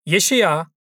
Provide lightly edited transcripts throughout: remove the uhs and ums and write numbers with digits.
यशिया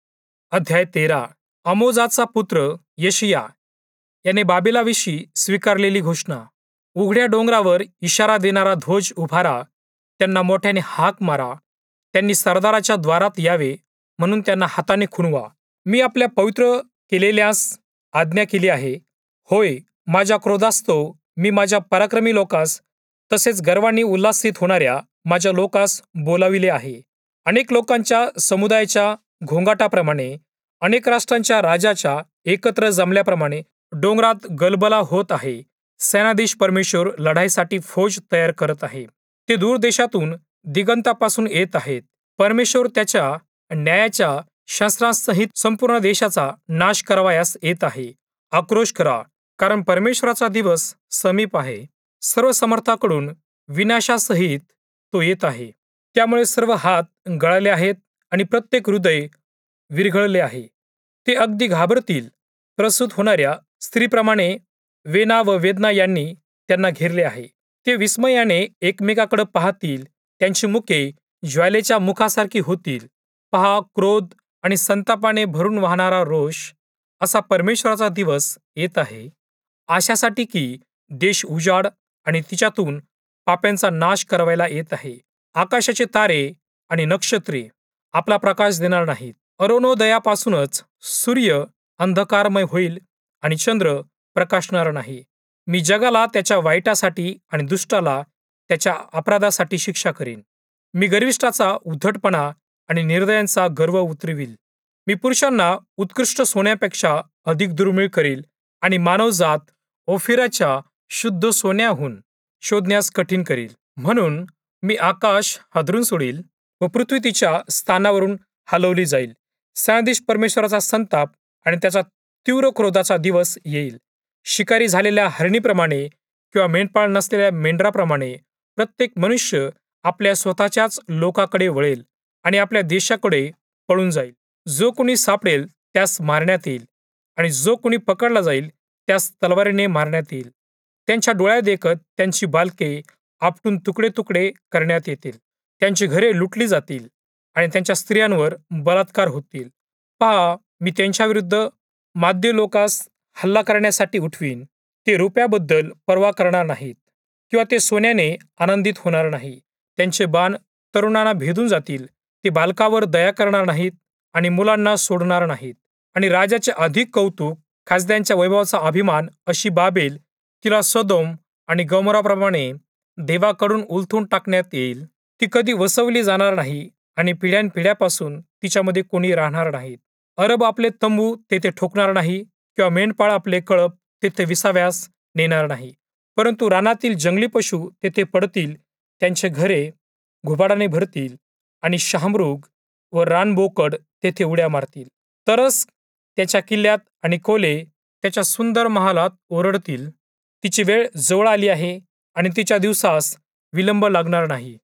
अध्याय 13. आमोजाचा पुत्र यशिया याने बाबेलाविषयी स्वीकारलेली घोषणा. उघड्या डोंगरावर इशारा देणारा ध्वज उभारा, त्यांना मोठ्याने हाक मारा, त्यांनी सरदाराच्या द्वारात यावे, म्हणून त्यांना हाताने खुणवा. मी आपल्या पवित्र केलेल्यास आज्ञा केली आहे. होय, माझ्या क्रोधास्तव मी माझ्या पराक्रमी लोकास, तसेच गर्वाने उल्हासित होणाऱ्या माझ्या लोकास बोलाविले आहे. अनेक लोकांच्या समुदायाच्या घोंगाटाप्रमाणे, अनेक राष्ट्रांच्या राजाच्या एकत्र जमल्याप्रमाणे डोंगरात गलबला होत आहे. सेनाधीश परमेश्वर लढाईसाठी फौज तयार करत आहे. ते दूर देशातून दिगंतापासून येत आहेत. परमेश्वर त्याच्या न्यायाच्या शस्त्रांसहित संपूर्ण देशाचा नाश करावयास येत आहे. आक्रोश करा, कारण परमेश्वराचा दिवस समीप आहे. सर्व समर्थाकडून विनाशासहित तो येत आहे. त्यामुळे सर्व हात गळाले आहेत आणि प्रत्येक हृदय विरघळले आहे. ते अगदी घाबरतील. प्रसूत होणाऱ्या स्त्रीप्रमाणे वेना व वेदना यांनी त्यांना घेरले आहे. ते विस्मयाने एकमेकाकडे पाहतील. त्यांची मुखे ज्वालेच्या मुखासारखी होतील. पहा, क्रोध आणि संतापाने भरून वाहणारा रोष, असा परमेश्वराचा दिवस येत आहे. अशासाठी की देश उजाड आणि तिच्यातून पाप्यांचा नाश करावयाला येत आहे. आकाशाचे तारे आणि नक्षत्रे आपला प्रकाश देणार नाहीत. अरुणोदयापासूनच सूर्य अंधकारमय होईल आणि चंद्र प्रकाशणार नाही. मी जगाला त्याच्या वाईटासाठी आणि दुष्टाला त्याच्या अपराधासाठी शिक्षा करीन. मी गर्विष्ठाचा उद्धटपणा आणि निर्दयांचा गर्व उतरविल. मी पुरुषांना उत्कृष्ट सोन्यापेक्षा अधिक दुर्मिळ करील आणि मानवजात ओफिराच्या शुद्ध सोन्याहून शोधण्यास कठीण करील. म्हणून मी आकाश हादरून सोडील व पृथ्वी तिच्या स्थानावरून हलवली जाईल. सेनाधीश परमेश्वराचा संताप आणि त्याचा तीव्र क्रोधाचा दिवस येईल. शिकारी झालेल्या हरणीप्रमाणे किंवा मेंढपाळ नसलेल्या मेंढराप्रमाणे प्रत्येक मनुष्य आपल्या स्वतःच्याच लोकाकडे वळेल आणि आपल्या देशाकडे पळून जाईल. जो कोणी सापडेल त्यास मारण्यात येईल आणि जो कोणी पकडला जाईल त्यास तलवारीने मारण्यात येईल. त्यांच्या डोळ्यादेखत त्यांची बालके आपटून तुकडे तुकडे करण्यात येतील. त्यांची घरे लुटली जातील आणि त्यांच्या स्त्रियांवर बलात्कार होतील. पहा, मी त्यांच्याविरुद्ध माद्य लोकास हल्ला करण्यासाठी उठवीन. ते रुपयाबद्दल पर्वा करणार नाहीत किंवा ते सोन्याने आनंदित होणार नाही. त्यांचे बाण तरुणांना भेदून जातील. ते बालकावर दया करणार नाहीत आणि मुलांना सोडणार नाहीत. आणि राजाचे अधिक कौतुक, खासदारांच्या वैभवाचा अभिमान अशी बाबेल, तिला सदोम आणि गमोराप्रमाणे देवाकडून उलथून टाकण्यात येईल. ती कधी वसवली जाणार नाही आणि पिढ्यानपिढ्यापासून तिच्यामध्ये कोणी राहणार नाहीत. अरब आपले तंबू तेथे ठोकणार नाही किंवा मेंढपाळ आपले कळप तेथे विसाव्यास नेणार नाही. परंतु रानातील जंगली पशु तेथे पडतील. त्यांचे घरे घुबाडाने भरतील आणि शहामृग व रानबोकड तेथे उड्या मारतील. तरस त्याच्या किल्ल्यात आणि कोले त्याच्या सुंदर महालात ओरडतील. तिची वेळ जवळ आली आहे आणि तिच्या दिवसास विलंब लागणार नाही.